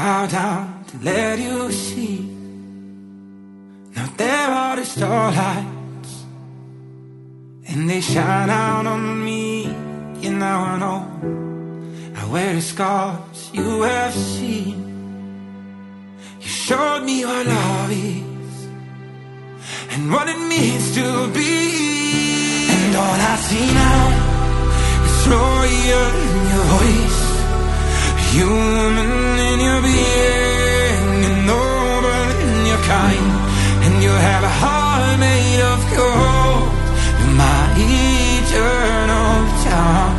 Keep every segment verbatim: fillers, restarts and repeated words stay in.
bow down to let you see. Now there are the starlights, and they shine out on me. And now I know I wear the scars you have seen. You showed me what love is and what it means to be. And all I see now is royal in your voice, human in your being, and noble in your kind. And you have a heart made of gold. You're my eternal time.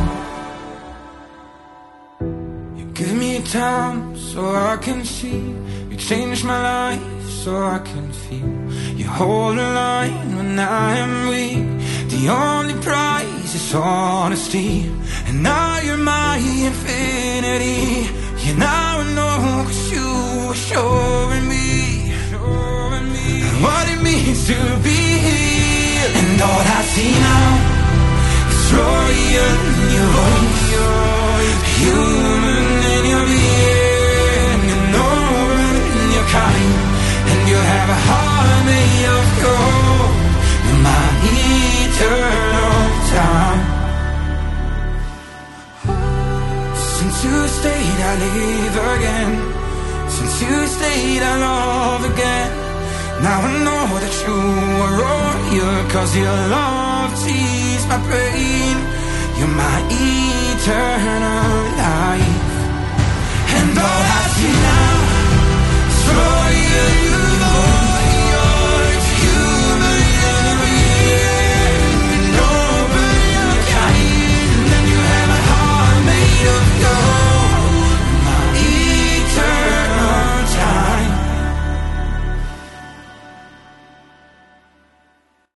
You give me time so I can see. You change my life so I can feel. You hold the line when I am weak. The only prize is honesty. And now you're my infinity. You now know 'cause you were showing me, showing me what it means to be here. And all I see now is royal in your voice, human in your being, and noble in your kind. And you have a heart made of gold. You're my eternal time. Since you stayed, I live again. Since you stayed, I love again. Now I know that you are royal, 'cause your love sees my pain. You're my eternal life.